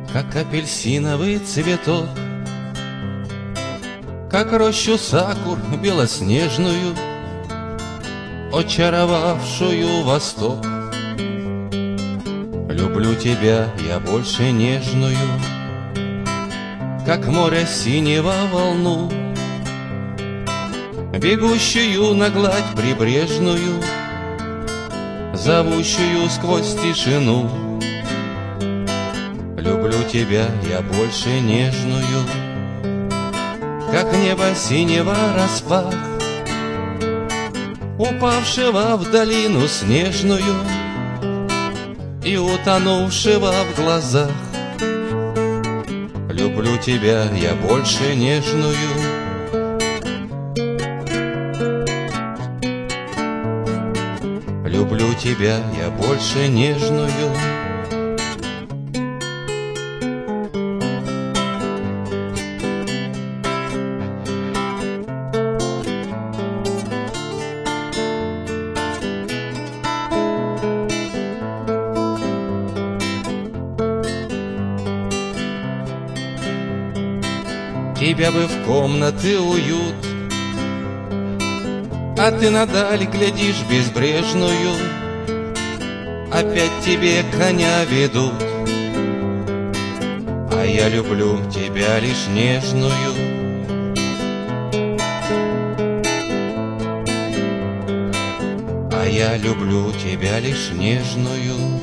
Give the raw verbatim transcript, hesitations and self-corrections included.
как апельсиновый цветок, как рощу сакур белоснежную, очаровавшую восток. Люблю тебя я больше нежную, как море синего волну, бегущую на гладь прибрежную, зовущую сквозь тишину. Люблю тебя я больше нежную, как небо синего распах, упавшего в долину снежную и утонувшего в глазах. Люблю тебя я больше нежную, люблю тебя я больше нежную. Тебя бы в комнаты уют, а ты надаль глядишь безбрежную, опять тебе коня ведут, а я люблю тебя лишь нежную. А я люблю тебя лишь нежную.